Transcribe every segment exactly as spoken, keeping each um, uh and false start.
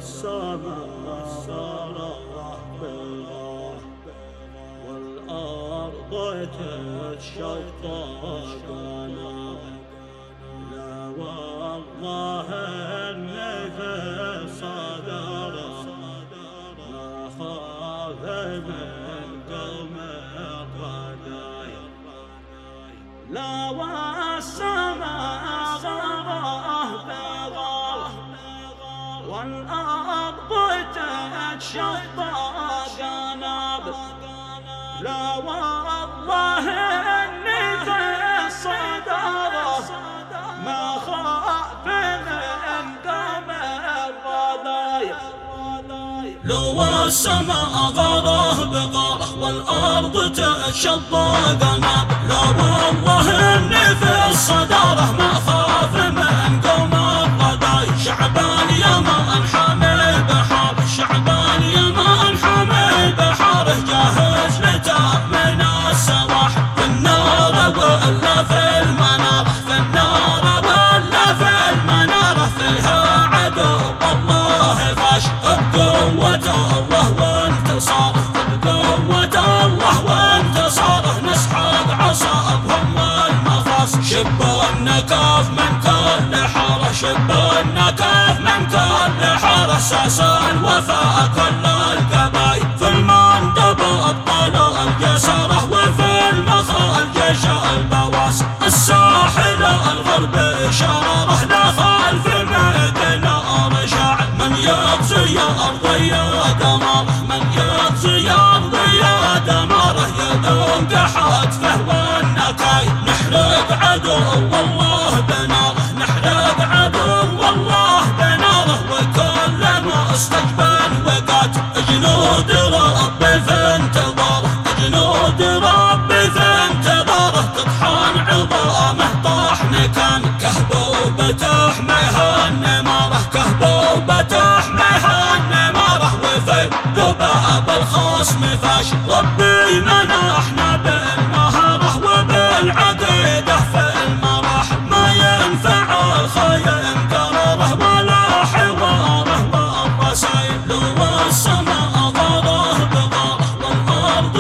السماء ساره بغاه والأرض تتشقق أنا لا والله النفس صدره ما خاف من قوم الردايا لا والسماء غراه بغاه والأرض تتشقق أناب لا والله إني في الصدارة ما خاف من قوم الرذايا لو السماء غراه بغاره والأرض تتشقق أناب لا والله إني في الصدارة ما خاف من قوم الرذايا شعبان يا ما انحمي البحار شعبان يا ما انحمي البحار جاهز لتأمن السواح في النار ولا في المنارة في النار ولا في المنارة فيها عدو الله فاش بقوة الله وانتصاره بقوة الله وانتصاره نسحق عصابهم والمخاص شب النكاف من كل حارة شب النكاف من كل حارة ساسا الوفاء كل القبائل في المندب أبطال الجسارة وفي المخال جيش البواس الساحل الغرب شراره لا خلف مدينة رجع من يغزي يا أرضي يا دماره من يغزي يا أرضي يا دماره يدوم حتفه والنكاي نحرق عدو والله بناره نحرق عدو والله بناره وكل مستجبن وقات جنود ربي في انتظاره جنود ربي في انتظاره تطحن عظامه طحن كان كهبوبة تحميها النمارة كهبوبة تحميها النمارة وفي ذباب الخصم فاش ربي منحنا بالمهارة وبالعقيدة في المراحل ما ينفع الخيم قراره ولا حواره والرسائل لو السماء غراه بغاره والأرض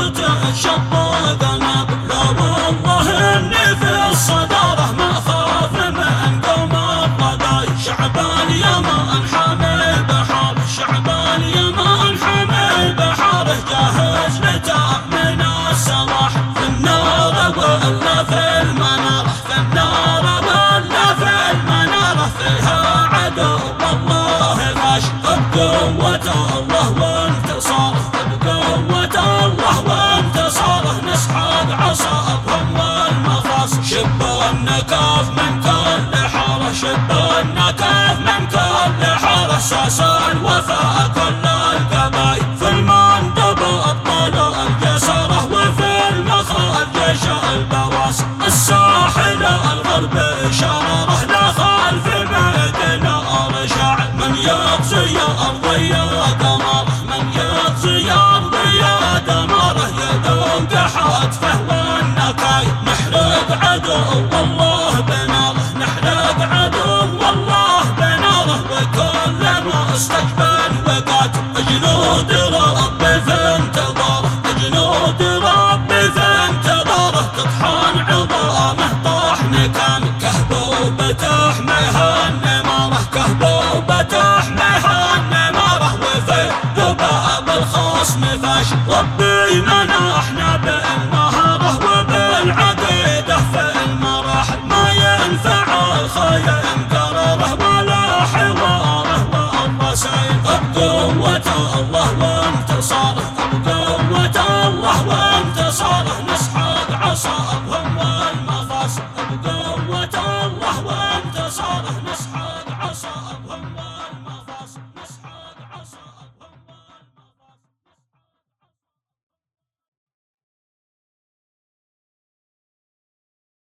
تتشقق أناب لا والله إني في الصدارة ما خاف من قوم الرذايا شعبان يا ما انحمي البحار شعبان يا ما انحمي البحار جاهز لتأمن السواح في النار ولا في المنارة في النار ولا في المنارة فيها عدو الله فاش بقوة الله وانتصاره بقوة الله وانتصاره نسحق عصابهم والمخاص شب النكاف من كل حارة شب النكاف من كل حارة ساسا الوفاء كل القبائل في المندب أبطال الجسارة وفي المخال جيش البواس الساحل الغرب شراره لا خلف مدينة رجع من يغزي يا أرضي يا دماره من يغزي يا أرضي يا دماره يدوم حتفه والنكاي نحرق عدو والله بناره نحرق عدو والله بناره وكل مستجبن وقات جنود ربي في انتظاره جنود ربي في انتظاره تطحن عظامه طحن كان كهبوبة تحميها النمارة كهبوبة تحميها النمارة وفي ذباب الخصم فاش ربي منحنا بالمهارة وبالعقيدة في المراحل ما ينفع الخيم قراره ولا حواره والرسائل بقوة الله